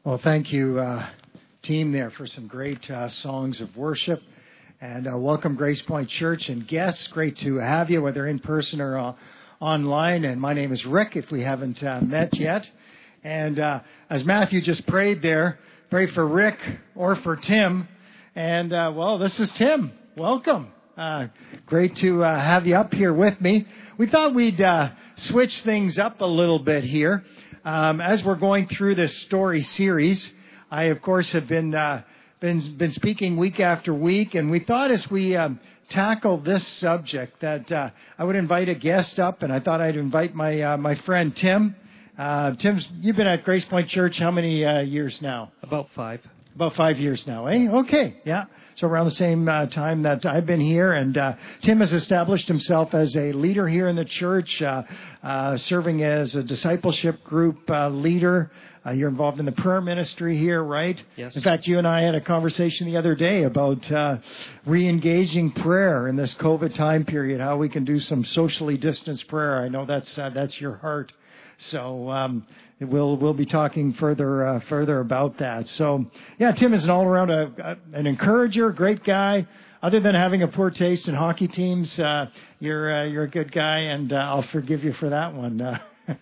Well, thank you, team, there for some great songs of worship. And welcome, Grace Point Church and guests. Great to have you, whether in person or online. And my name is Rick, if we haven't met yet. And as Matthew just prayed there, pray for Rick or for Tim. And, well, this is Tim. Welcome. Great to have you up here with me. We thought we'd switch things up a little bit here. As we're going through this story series, I, of course, have been speaking week after week, and we thought as we tackle this subject that I would invite a guest up, and I thought I'd invite my friend Tim. Tim, you've been at Grace Point Church how many years now? About 5. About 5 years now, eh? Okay, yeah. So around the same time that I've been here, and Tim has established himself as a leader here in the church, serving as a discipleship group leader. You're involved in the prayer ministry here, right? Yes. In fact, you and I had a conversation the other day about re-engaging prayer in this COVID time period, how we can do some socially distanced prayer. I know that's your heart. So we'll be talking further about that. So yeah, Tim is an all-around an encourager, great guy. Other than having a poor taste in hockey teams, you're a good guy, and I'll forgive you for that one.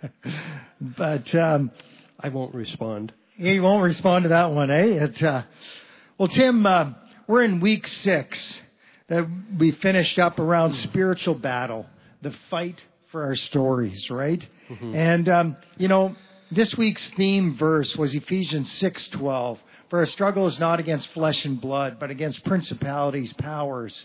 But I won't respond. You won't respond to that one, eh? Well, Tim, we're in week 6 that we finished up around spiritual battle, the fight for our stories, right? Mm-hmm. And, this week's theme verse was Ephesians 6:12. For our struggle is not against flesh and blood, but against principalities, powers,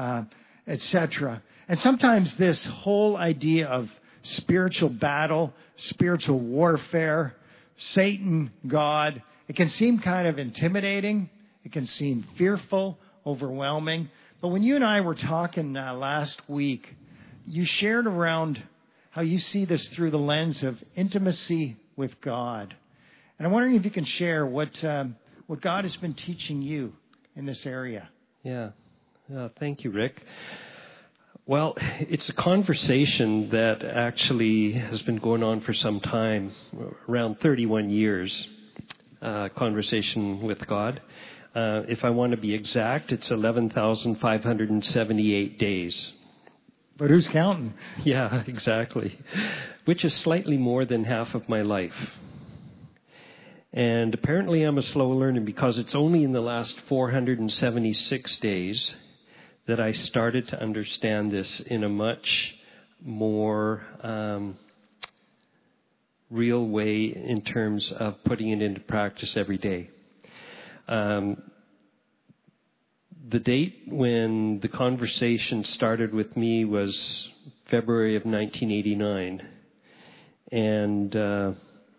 etc. And sometimes this whole idea of spiritual battle, spiritual warfare, Satan, God, it can seem kind of intimidating. It can seem fearful, overwhelming. But when you and I were talking last week, you shared around how you see this through the lens of intimacy with God. And I'm wondering if you can share what God has been teaching you in this area. Yeah. Thank you, Rick. Well, it's a conversation that actually has been going on for some time, around 31 years, conversation with God. If I want to be exact, it's 11,578 days. But who's counting? Yeah, exactly. Which is slightly more than half of my life. And apparently I'm a slow learner because it's only in the last 476 days that I started to understand this in a much more real way in terms of putting it into practice every day. The date when the conversation started with me was February of 1989. And, the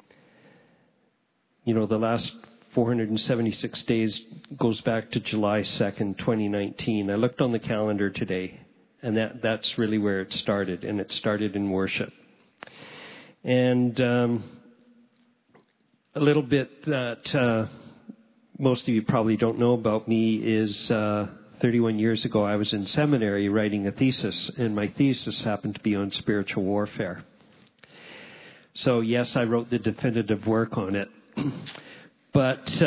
last 476 days goes back to July 2nd, 2019. I looked on the calendar today, and that's really where it started, and it started in worship. And a little bit that most of you probably don't know about me is 31 years ago I was in seminary writing a thesis, and my thesis happened to be on spiritual warfare. So yes, I wrote the definitive work on it. But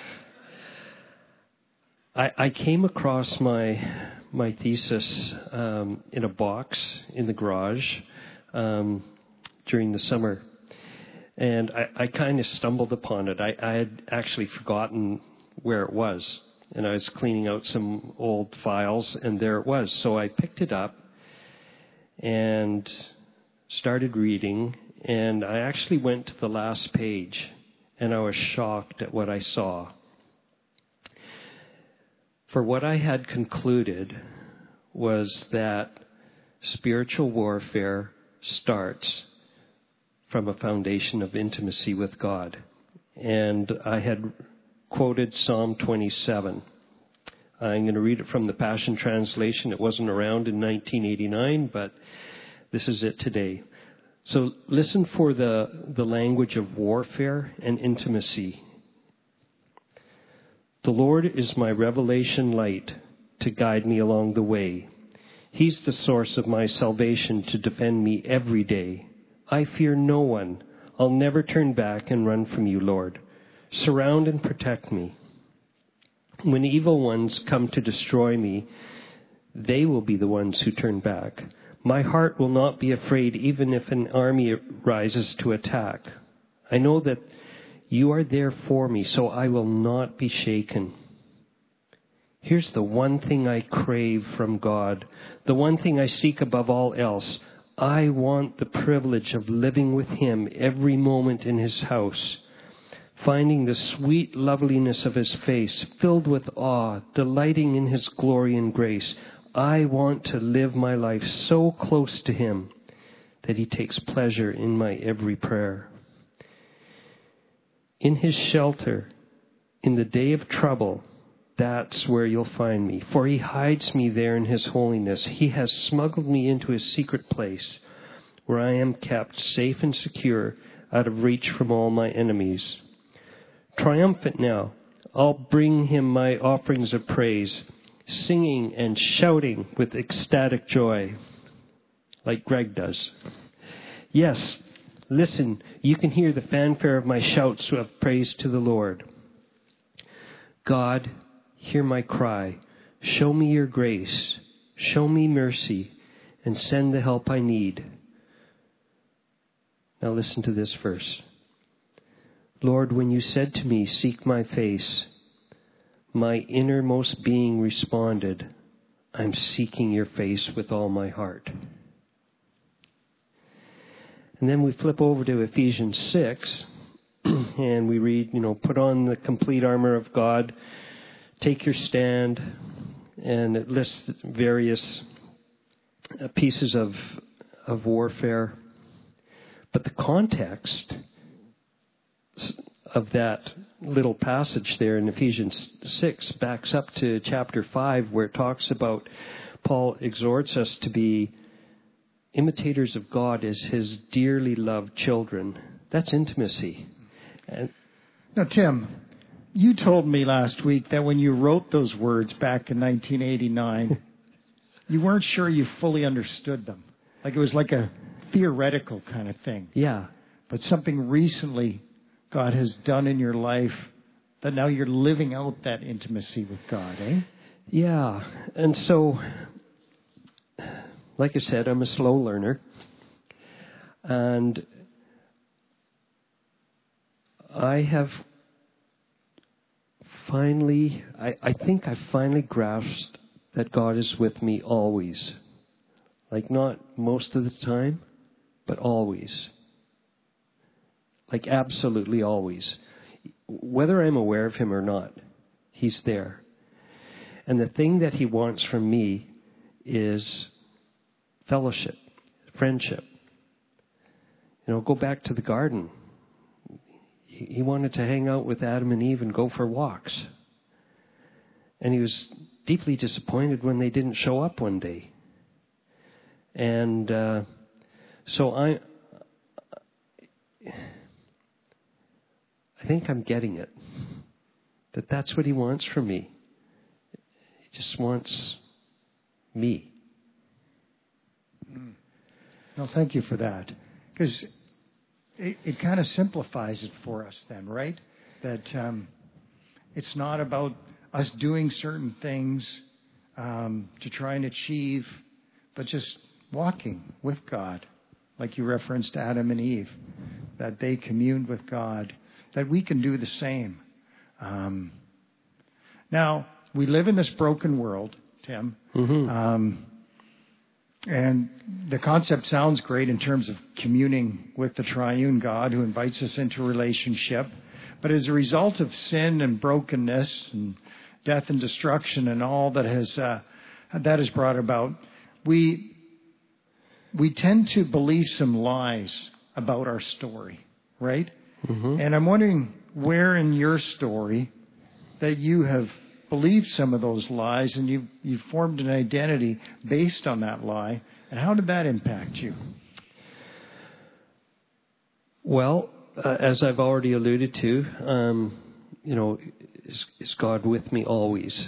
I came across my thesis in a box in the garage during the summer. And I kind of stumbled upon it. I had actually forgotten where it was. And I was cleaning out some old files, and there it was. So I picked it up and started reading. And I actually went to the last page, and I was shocked at what I saw. For what I had concluded was that spiritual warfare starts from a foundation of intimacy with God. And I had quoted Psalm 27. I'm going to read it from the Passion Translation. It wasn't around in 1989, but this is it today. So listen for the language of warfare and intimacy. The Lord is my revelation light to guide me along the way. He's the source of my salvation to defend me every day. I fear no one. I'll never turn back and run from you, Lord. Surround and protect me. When evil ones come to destroy me, they will be the ones who turn back. My heart will not be afraid even if an army rises to attack. I know that you are there for me, so I will not be shaken. Here's the one thing I crave from God, the one thing I seek above all else. I want the privilege of living with Him every moment in His house, finding the sweet loveliness of His face, filled with awe, delighting in His glory and grace. I want to live my life so close to Him that He takes pleasure in my every prayer. In His shelter, in the day of trouble, that's where you'll find me. For He hides me there in His holiness. He has smuggled me into His secret place, where I am kept safe and secure, out of reach from all my enemies. Triumphant now, I'll bring Him my offerings of praise, singing and shouting with ecstatic joy, like Greg does. Yes, listen, you can hear the fanfare of my shouts of praise to the Lord. God, hear my cry. Show me your grace. Show me mercy and send the help I need. Now listen to this verse. Lord, when you said to me, seek my face, my innermost being responded, I'm seeking your face with all my heart. And then we flip over to Ephesians 6, and we read, put on the complete armor of God, take your stand, and it lists various pieces of warfare. But the context of that little passage there in Ephesians 6 backs up to chapter 5, where it talks about, Paul exhorts us to be imitators of God as His dearly loved children. That's intimacy. Now, Tim, you told me last week that when you wrote those words back in 1989, you weren't sure you fully understood them. Like it was like a theoretical kind of thing. Yeah. But something recently God has done in your life that now you're living out that intimacy with God, eh? Yeah. And so, like I said, I'm a slow learner. And I have finally, I think I finally grasped that God is with me always. Like not most of the time, but always. Like absolutely always. Whether I'm aware of Him or not, He's there. And the thing that He wants from me is fellowship, friendship. Go back to the garden. He wanted to hang out with Adam and Eve and go for walks. And He was deeply disappointed when they didn't show up one day. And so I think I'm getting it. That's what He wants from me. He just wants me. No, thank you for that. Because it kind of simplifies it for us then, right? That it's not about us doing certain things to try and achieve, but just walking with God. Like you referenced Adam and Eve, that they communed with God, that we can do the same. Now, we live in this broken world, Tim. Mm-hmm. And the concept sounds great in terms of communing with the triune God who invites us into relationship. But as a result of sin and brokenness and death and destruction and all that has brought about, we tend to believe some lies about our story, right? Mm-hmm. And I'm wondering where in your story that you have believed some of those lies and you've formed an identity based on that lie. And how did that impact you? Well, as I've already alluded to, is God with me always?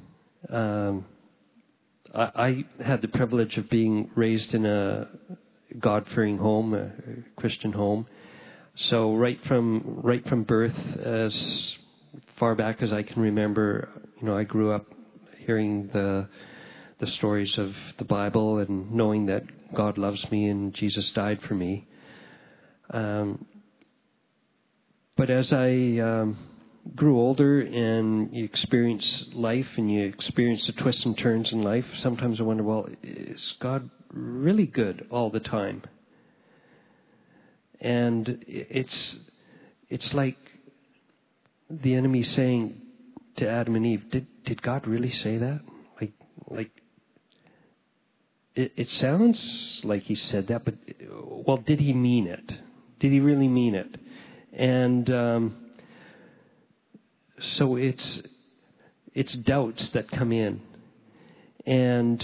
I had the privilege of being raised in a God-fearing home, a Christian home. So right from birth, as far back as I can remember, I grew up hearing the stories of the Bible and knowing that God loves me and Jesus died for me. But as I grew older and you experience life and you experience the twists and turns in life, sometimes I wonder, well, is God really good all the time? And it's like the enemy saying to Adam and Eve, did God really say that? Like it sounds like he said that, but well, did he mean it? Did he really mean it? And so it's doubts that come in. And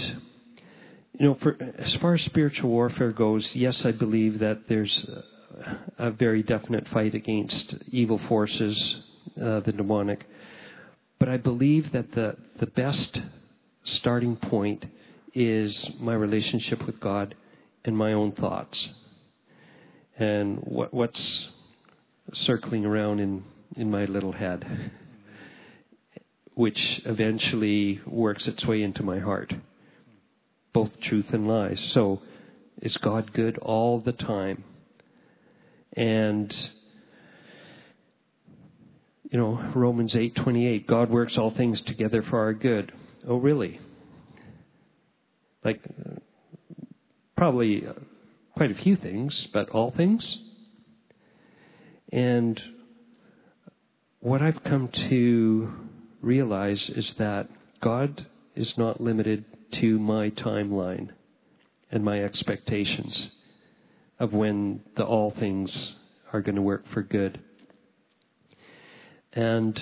as far as spiritual warfare goes, yes, I believe that there's a very definite fight against evil forces, the demonic. But I believe that the best starting point is my relationship with God and my own thoughts. And what's circling around in my little head, which eventually works its way into my heart, both truth and lies. So is God good all the time? And Romans 8:28, God works all things together for our good. Oh, really? Probably quite a few things, but all things? And what I've come to realize is that God is not limited to my timeline and my expectations of when the all things are going to work for good. And,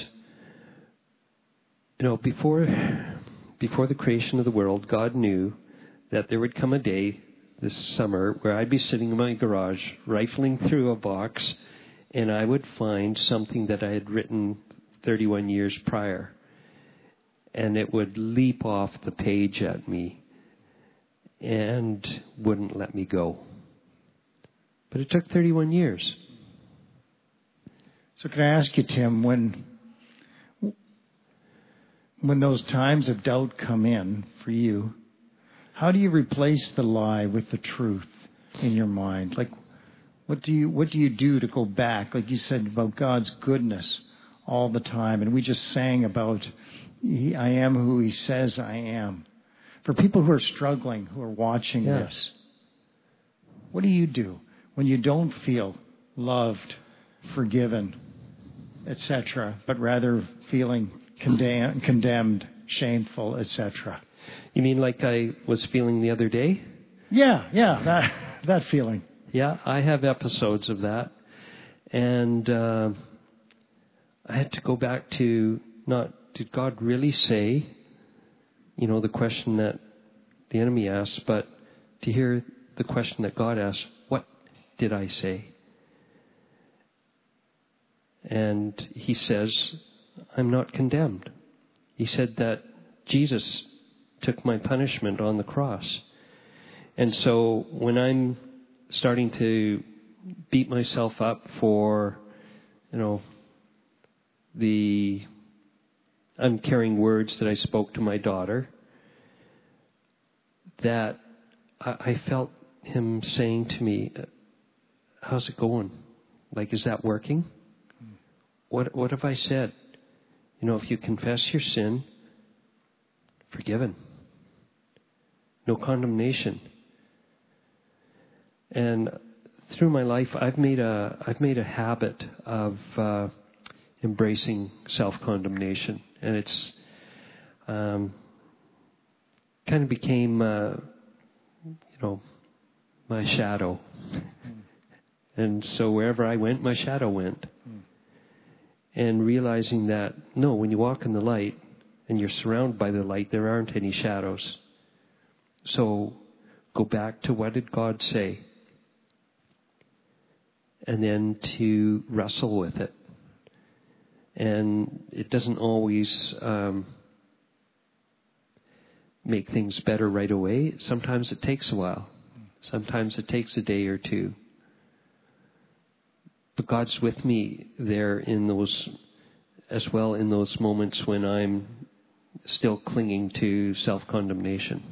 before the creation of the world, God knew that there would come a day this summer where I'd be sitting in my garage rifling through a box and I would find something that I had written 31 years prior. And it would leap off the page at me and wouldn't let me go. But it took 31 years. So can I ask you, Tim, when those times of doubt come in for you, how do you replace the lie with the truth in your mind? What do you do to go back? Like you said about God's goodness all the time. And we just sang about I am who he says I am. For people who are struggling, who are watching this, what do you do when you don't feel loved, forgiven, etc., but rather feeling condemned, shameful, etc.? You mean like I was feeling the other day? Yeah, that feeling. Yeah, I have episodes of that. And I had to go back to not, did God really say, the question that the enemy asked, but to hear the question that God asked, what did I say? And he says, I'm not condemned. He said that Jesus took my punishment on the cross. And so when I'm starting to beat myself up for, the uncaring words that I spoke to my daughter, that I felt him saying to me, how's it going? Is that working? What have I said? If you confess your sin, forgiven. No condemnation. And through my life, I've made a habit of embracing self-condemnation, and it's kind of became my shadow. And so wherever I went, my shadow went. And realizing that, no, when you walk in the light and you're surrounded by the light, there aren't any shadows. So go back to what did God say? And then to wrestle with it. And it doesn't always make things better right away. Sometimes it takes a while. Sometimes it takes a day or two. But God's with me there in those, as well, in those moments when I'm still clinging to self-condemnation.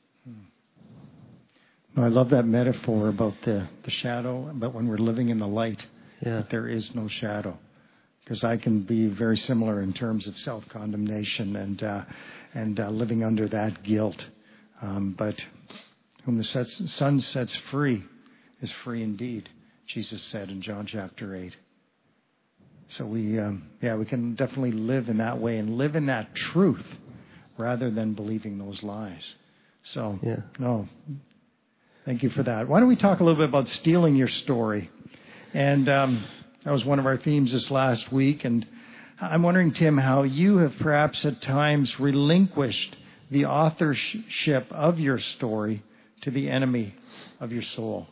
I love that metaphor about the shadow, but when we're living in the light, that there is no shadow. Because I can be very similar in terms of self-condemnation and living under that guilt. But whom the Son sets free is free indeed, Jesus said in John chapter 8. So we can definitely live in that way and live in that truth rather than believing those lies. So, no, thank you for that. Why don't we talk a little bit about stealing your story? And that was one of our themes this last week. And I'm wondering, Tim, how you have perhaps at times relinquished the authorship of your story to the enemy of your soul.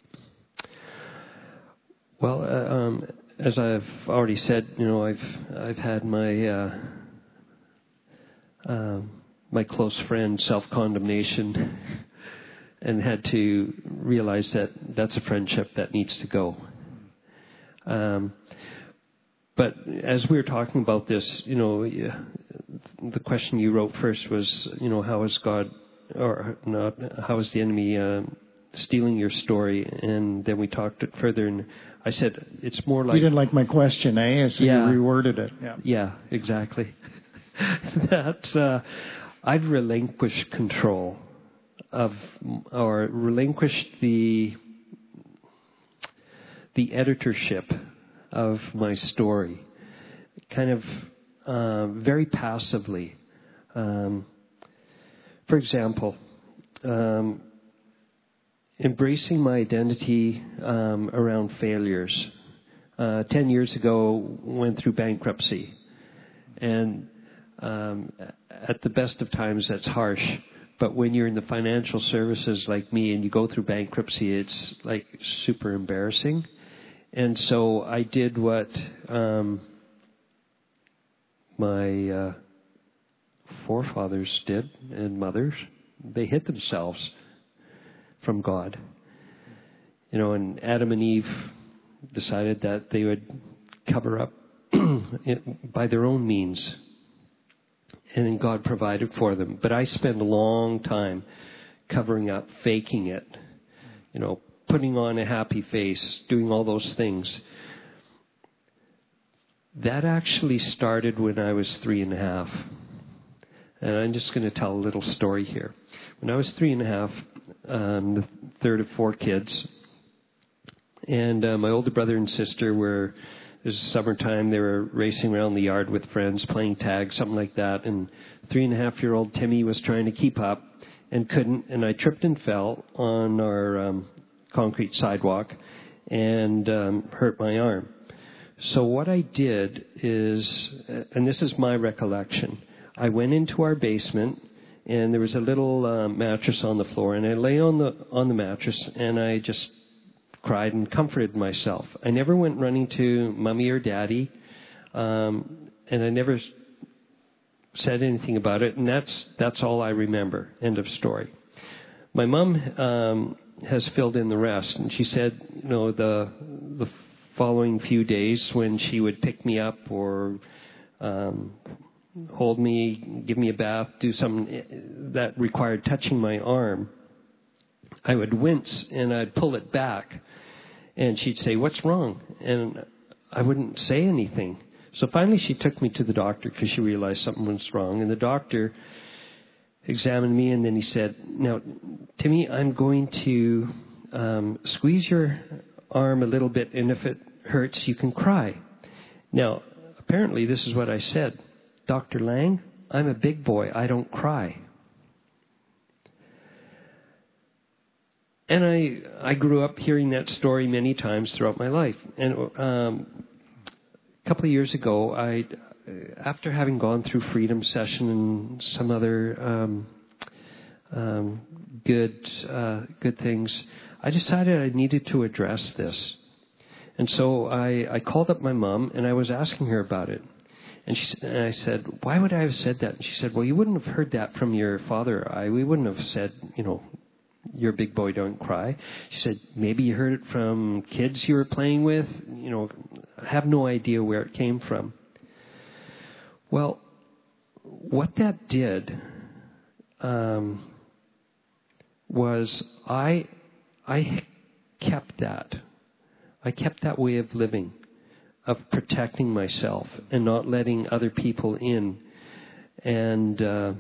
Well, as I've already said, I've had my my close friend self-condemnation, and had to realize that that's a friendship that needs to go. But as we were talking about this, the question you wrote first was, how is God, or not, how is the enemy stealing your story? And then we talked it further, and I said, it's more like... You didn't like my question, eh? So you reworded it. Yeah, exactly. That I've relinquished control of, or relinquished the editorship of my story, kind of very passively. For example, embracing my identity around failures. 10 years ago, went through bankruptcy. And at the best of times, that's harsh. But when you're in the financial services like me and you go through bankruptcy, it's like super embarrassing. And so I did what my forefathers did, and mothers. They hid themselves from God. And Adam and Eve decided that they would cover up by their own means. And then God provided for them. But I spent a long time covering up, faking it, putting on a happy face, doing all those things. That actually started when I was 3.5. And I'm just going to tell a little story here. When I was 3.5, the third of 4 kids, and my older brother and sister were, it was summertime, they were racing around the yard with friends, playing tag, something like that, and 3.5-year-old Timmy was trying to keep up and couldn't, and I tripped and fell on our concrete sidewalk and hurt my arm. So what I did is, and this is my recollection, I went into our basement, and there was a little mattress on the floor, and I lay on the mattress, and I just cried and comforted myself. I never went running to Mommy or Daddy, and I never said anything about it, and that's all I remember. End of story. My mom has filled in the rest, and she said, the following few days when she would pick me up or hold me, give me a bath, do something that required touching my arm, I would wince and I'd pull it back, and she'd say, "What's wrong?" And I wouldn't say anything. So finally she took me to the doctor because she realized something was wrong, and the doctor examined me, and then he said, "Now, Timmy, I'm going to squeeze your arm a little bit, and if it hurts, you can cry." Now, apparently this is what I said. "Dr. Lang, I'm a big boy. I don't cry." And I grew up hearing that story many times throughout my life. And a couple of years ago, after having gone through Freedom Session and some other good things, I decided I needed to address this. And so I called up my mom, and I was asking her about it. And I said, "Why would I have said that?" And she said, "Well, you wouldn't have heard that from your father. We wouldn't have said, you're a big boy, don't cry." She said, "Maybe you heard it from kids you were playing with, I have no idea where it came from. Well, what that did was I kept that. I kept that way of living, of protecting myself and not letting other people in. And,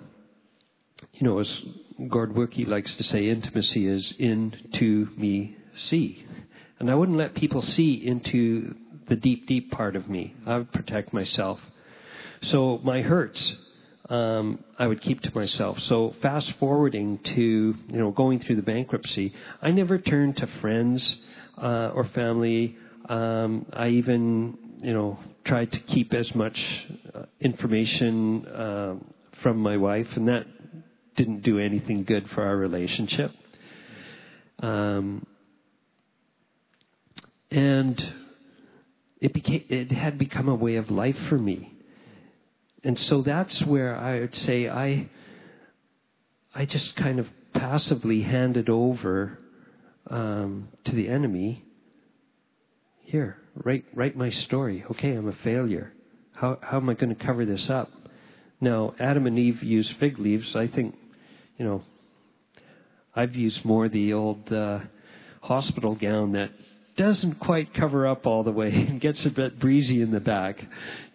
as Gord Wilkie likes to say, intimacy is into me see. And I wouldn't let people see into the deep, deep part of me. I would protect myself. So my hurts, I would keep to myself. So fast forwarding to, going through the bankruptcy, I never turned to friends or family. I even, tried to keep as much information from my wife, and that didn't do anything good for our relationship. And it had become a way of life for me. And so that's where I would say I just kind of passively handed over to the enemy. Here, write my story. Okay, I'm a failure. How am I going to cover this up? Now, Adam and Eve used fig leaves. I think, I've used more the old hospital gown that doesn't quite cover up all the way and gets a bit breezy in the back,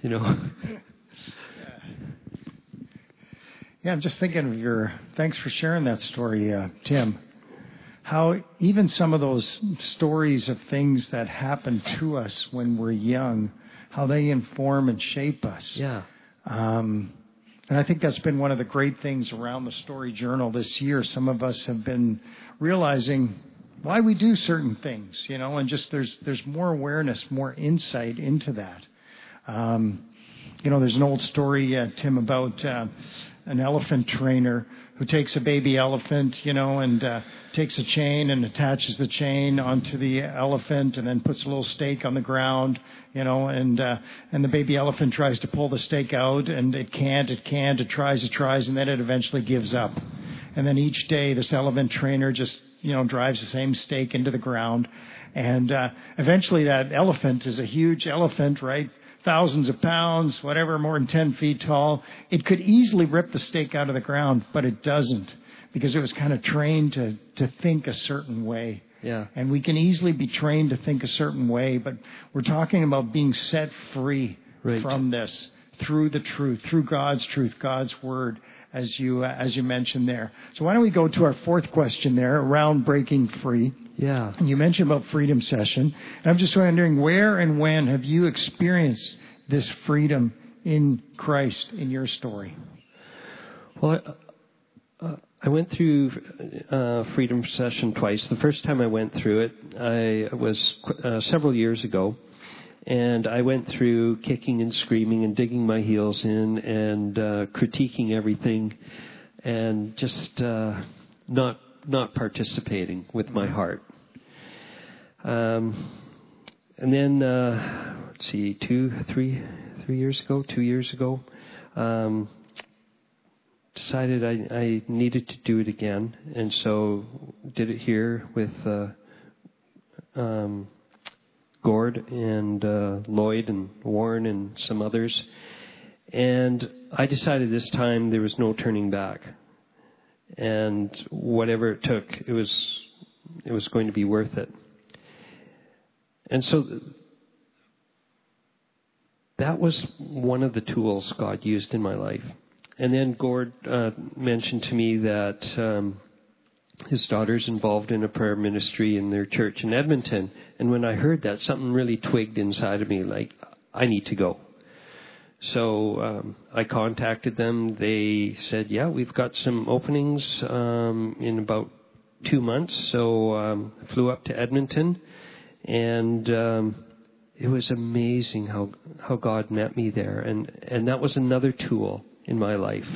Yeah, I'm just thinking of thanks for sharing that story, Tim. How even some of those stories of things that happen to us when we're young, how they inform and shape us. Yeah. And I think that's been one of the great things around the Story Journal this year. Some of us have been realizing why we do certain things, and just there's more awareness, more insight into that. There's an old story, Tim, about an elephant trainer who takes a baby elephant, and takes a chain and attaches the chain onto the elephant and then puts a little stake on the ground, and the baby elephant tries to pull the stake out and it can't, it tries, and then it eventually gives up. And then each day this elephant trainer just, drives the same stake into the ground. And eventually that elephant is a huge elephant, right? Thousands of pounds, whatever, more than 10 feet tall. It could easily rip the stake out of the ground, but it doesn't, because it was kind of trained to think a certain way. Yeah. And we can easily be trained to think a certain way, but we're talking about being set free from this through the truth, through God's truth, God's word, as you mentioned there. So why don't we go to our fourth question there around breaking free? Yeah. And you mentioned about Freedom Session. And I'm just wondering, where and when have you experienced this freedom in Christ in your story? Well, I went through Freedom Session twice. The first time I went through it, I was several years ago. And I went through kicking and screaming and digging my heels in and critiquing everything and just not participating with my heart. And then, 2 years ago, decided I needed to do it again. And so did it here with Gord and Lloyd and Warren and some others. And I decided this time there was no turning back. And whatever it took, it was going to be worth it. And so that was one of the tools God used in my life. And then Gord mentioned to me that his daughter's involved in a prayer ministry in their church in Edmonton. And when I heard that, something really twigged inside of me, like, I need to go. So I contacted them. They said, yeah, we've got some openings in about 2 months. So flew up to Edmonton. And it was amazing how God met me there. And that was another tool in my life.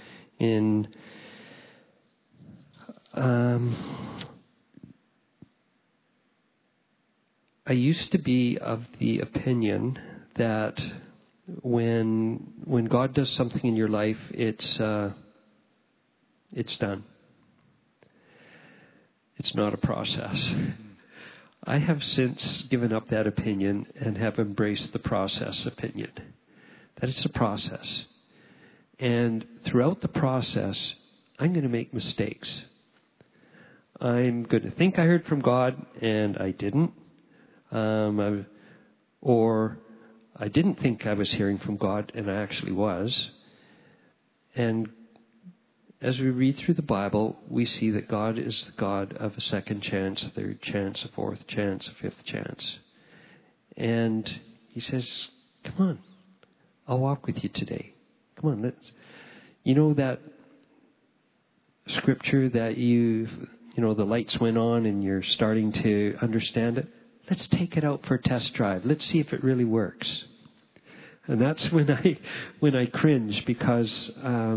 I used to be of the opinion that when God does something in your life, it's done. It's not a process. I have since given up that opinion and have embraced the process opinion. That it's a process. And throughout the process, I'm going to make mistakes. I'm going to think I heard from God and I didn't. Or I didn't think I was hearing from God and I actually was. And as we read through the Bible, we see that God is the God of a second chance, a third chance, a fourth chance, a fifth chance. And he says, come on, I'll walk with you today. Come on, let's. You know that scripture that the lights went on and you're starting to understand it? Let's take it out for a test drive. Let's see if it really works. And that's when I cringe, because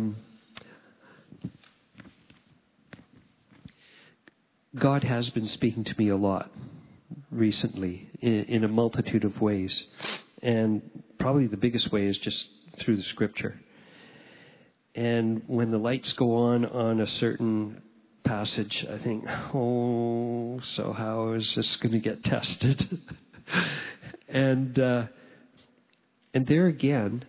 God has been speaking to me a lot recently in a multitude of ways. And probably the biggest way is just through the scripture. And when the lights go on a certain passage, I think, so how is this going to get tested? And there again,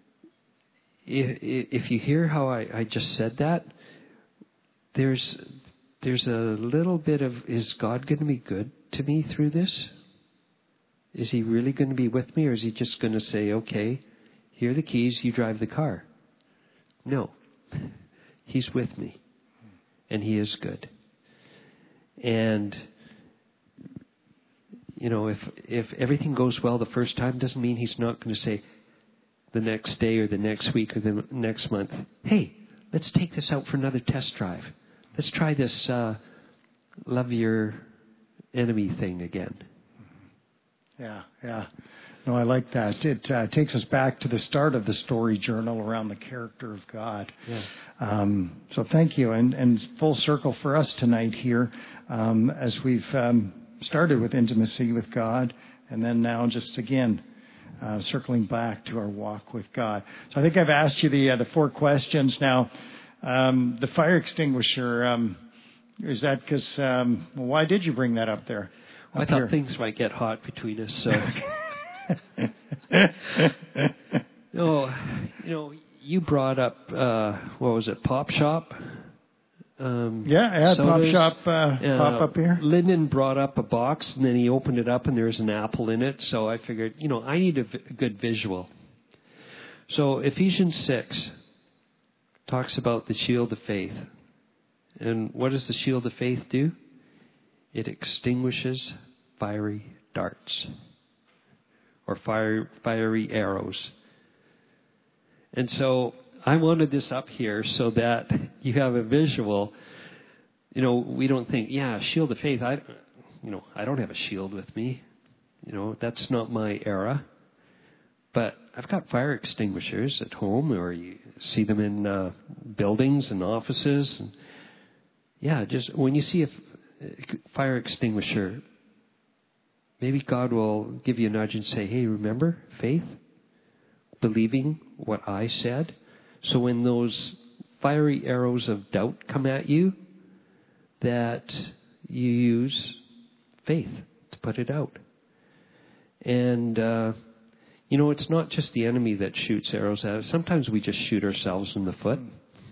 if you hear how I just said that, there's a little bit of, is God going to be good to me through this? Is he really going to be with me, or is he just going to say, okay, here are the keys, you drive the car? No. He's with me. And he is good. And, if everything goes well the first time, doesn't mean he's not going to say the next day or the next week or the next month, hey, let's take this out for another test drive. Let's try this love your enemy thing again. Yeah. No, I like that. It takes us back to the start of the story journal around the character of God. Yeah. So thank you. And full circle for us tonight here, as we've started with intimacy with God, and then now just again circling back to our walk with God. So I think I've asked you the 4 questions now. The fire extinguisher, is that because, why did you bring that up there? I thought things might get hot between us, so. You brought up, what was it, Pop Shop? Yeah, I had Pop Shop pop up here. Lyndon brought up a box, and then he opened it up, and there was an apple in it. So I figured, I need a good visual. So Ephesians 6 talks about the shield of faith. And what does the shield of faith do? It extinguishes fiery darts or fiery arrows. And so I wanted this up here so that you have a visual. We don't think, shield of faith. I don't have a shield with me. That's not my era. But I've got fire extinguishers at home, or you see them in buildings and offices. And just when you see a fire extinguisher, maybe God will give you a nudge and say, hey, remember faith? Believing what I said? So when those fiery arrows of doubt come at you, that you use faith to put it out. And, it's not just the enemy that shoots arrows at us. Sometimes we just shoot ourselves in the foot.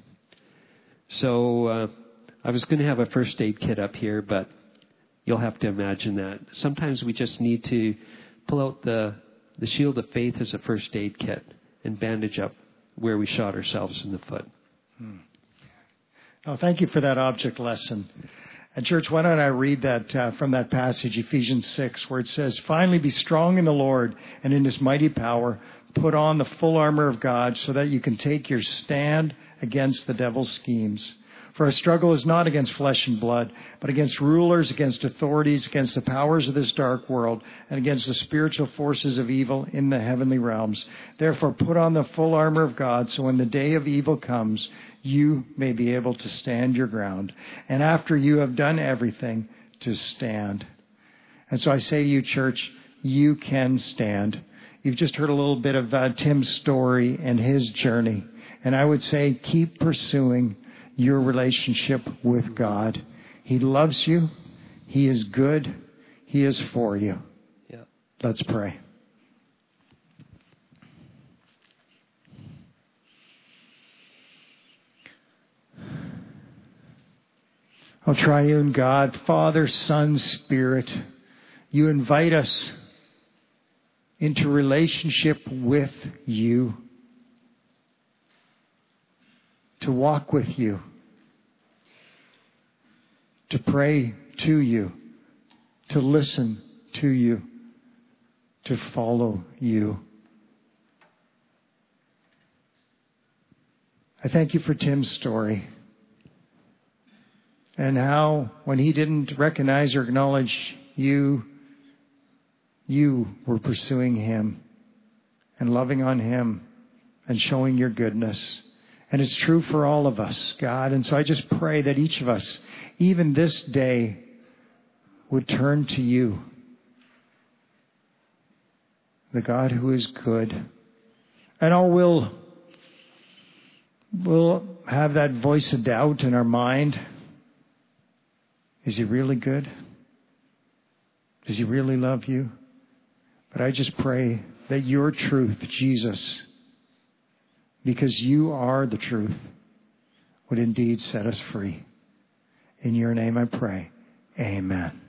So I was going to have a first aid kit up here, but you'll have to imagine that. Sometimes we just need to pull out the shield of faith as a first aid kit and bandage up where we shot ourselves in the foot. Oh, thank you for that object lesson. And church, why don't I read that from that passage, Ephesians 6, where it says, finally be strong in the Lord and in his mighty power. Put on the full armor of God so that you can take your stand against the devil's schemes. For our struggle is not against flesh and blood, but against rulers, against authorities, against the powers of this dark world, and against the spiritual forces of evil in the heavenly realms. Therefore, put on the full armor of God, so when the day of evil comes, you may be able to stand your ground. And after you have done everything, to stand. And so I say to you, church, you can stand. You've just heard a little bit of Tim's story and his journey. And I would say keep pursuing your relationship with God. He loves you. He is good. He is for you. Yeah. Let's pray. O triune God, Father, Son, Spirit, you invite us into relationship with you, to walk with you, to pray to you, to listen to you, to follow you. I thank you for Tim's story and how when he didn't recognize or acknowledge you, you were pursuing him and loving on him and showing your goodness. And it's true for all of us, God. And so I just pray that each of us, even this day, would turn to you, the God who is good. And all we'll have that voice of doubt in our mind. Is he really good? Does he really love you? But I just pray that your truth, Jesus, because you are the truth, would indeed set us free. In your name I pray. Amen.